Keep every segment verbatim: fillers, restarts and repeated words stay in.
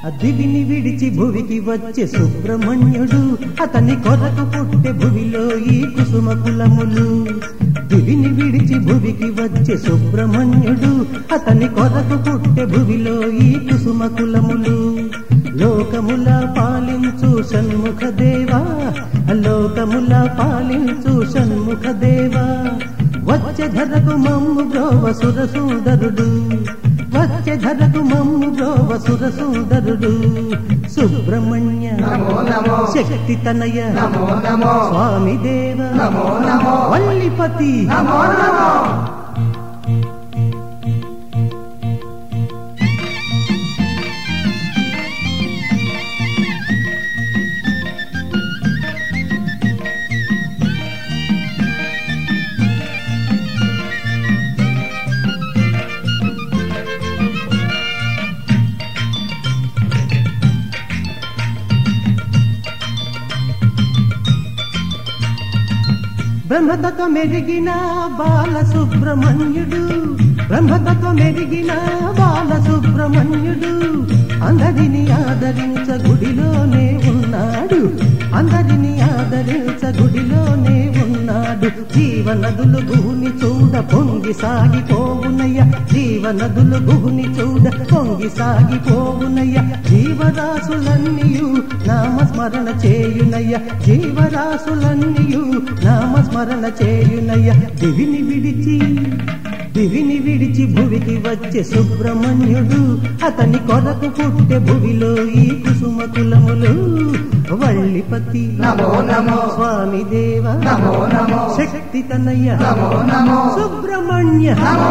దివిని విడిచి భువికి వచ్చే సుబ్రహ్మణ్యుడు అతని కొరకు పుట్టే భువిలో ఈ కుసుమ కులములు. దివిని విడిచి భువికి వచ్చే సుబ్రహ్మణ్యుడు అతని కొరకు పుట్టే భువిలో ఈ కుసుమ కులములు. లోకముల పాలించు షణ్ముఖ దేవా, లోకముల పాలించు షణ్ముఖ దేవా, వచ్చే ధరకు మమ్ము బ్రోవ సుర సుందరుడు, వచ్చే ధరకు మమ్ము బ్రోవ సుర సుందరుడు. సుబ్రహ్మణ్య శక్తి తనయ స్వామి దేవ వల్లిపతి. బ్రహ్మతత్వ మెరిగిన బాల సుబ్రహ్మణ్యుడు, బ్రహ్మతత్వ మెరిగిన బాల సుబ్రహ్మణ్యుడు, అందరిని ఆదరించ గుడిలోనే ఉన్నాడు, అందరిని ఆదరించ గుడిలోనే ఉన్నాడు. జీవనదులు భూమి చూడ పొంగి సాగిపోవునయ్య, జీవనదులు భూమి చూడ పొంగి సాగిపోవునయ్య. జీవరాశులన్నీయు నామస్మరణ చేయునయ్య, జీవరాశులన్నీయు నామస్మరణ చేయునయ్య. దివిని విడిచి దివిని విడిచి భువికి వచ్చే సుబ్రహ్మణ్యుడు అతని కొరకు పుట్టే భువిలో ఈ కుసుమ కులములు. వల్లిపతి స్వామి దేవ శక్తి తనయ్య సుబ్రహ్మణ్య.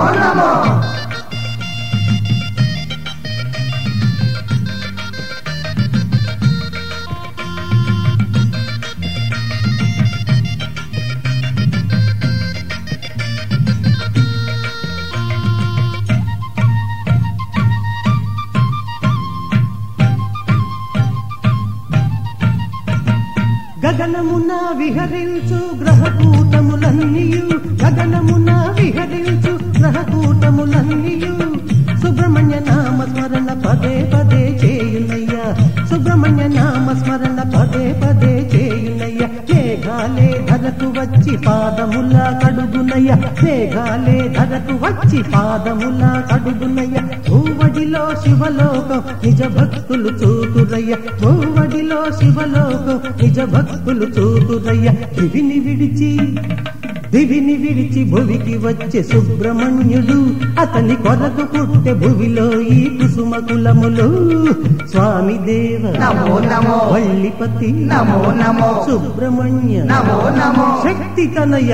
గగనమున విహరించు గ్రహకూటములన్నీయు, గగనమున విహరించు గ్రహకూటములన్నీయు, సుబ్రహ్మణ్య నామ స్మరణ పదే పదే చేయునయ్యా, సుబ్రహ్మణ్య నామ స్మరణ పదే పదే చేయునయ్య. మేఘాలే ధరకు వచ్చి పాదముల కడుగునయ్య, మేఘాలే ధరకు వచ్చి పాదముల కడుగునయ్య. భూవడిలో శివలోకం నిజ భక్తులు చూతురయ్య, భూవడిలో శివలోకం నిజ భక్తులు చూతురయ్య. దివిని విడిచి దివిని విడిచి భువికి వచ్చే సుబ్రహ్మణ్యుడు అతని కొరకు పుట్టే భువిలో ఈ కుసుమ కులములు. స్వామి దేవ వల్లిపతి సుబ్రహ్మణ్య శక్తి తనయ.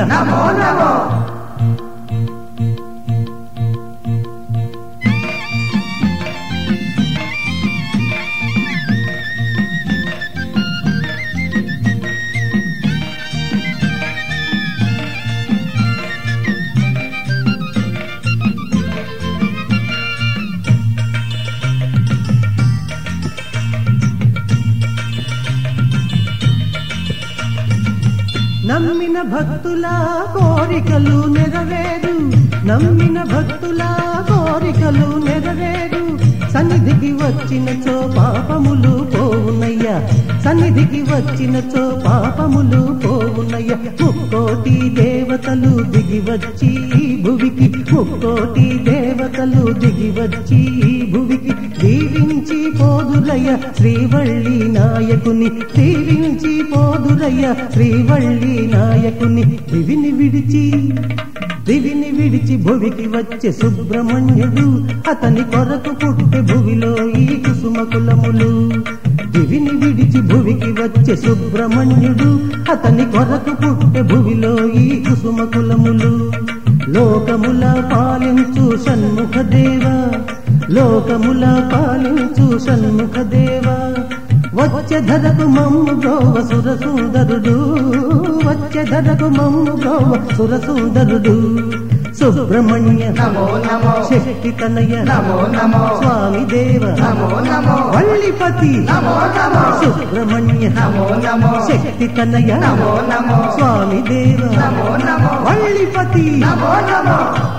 నమ్మిన భక్తుల కోరికలు నెరవేరు, నమ్మిన భక్తుల కోరికలు నెరవేరు. సన్నిధికి వచ్చినచో పాపములు పోవునయ్య, సన్నిధికి వచ్చినచో పాపములు పోవునయ్య. ముక్కోటి దేవతలు దిగి వచ్చి ఈ భువికి, ముక్కోటి దేవతలు దిగి వచ్చి ఈ భువికి దీవించి పోదురయ్య శ్రీవల్లి నాయకుని, దీవించి పోదురయ్య శ్రీవల్లి నాయకుని. దివిని విడిచి దివిని విడిచి భువికి వచ్చే సుబ్రహ్మణ్యుడు అతని కొరకు పుట్టే భువిలో ఈ కుసుమ కులములు. దివిని విడిచి భువికి వచ్చే సుబ్రహ్మణ్యుడు అతని కొరకు పుట్టే భువిలో ఈ కుసుమ కులములు. లోకముల పాలించు షణ్ముఖ దేవా, లోకముల పాలించు షణ్ముఖ దేవా, వచ్చే ధరకు మమ్ము బ్రోవ సుర సుందరుడు, వచ్చే ధరకు మమ్ము బ్రోవ సుర సుందరుడు. సుబ్రహ్మణ్య శక్తి తనయ స్వామి దేవ వల్లిపతి. సుబ్రహ్మణ్య శక్తి తనయ స్వామి దేవ వల్లిపతి.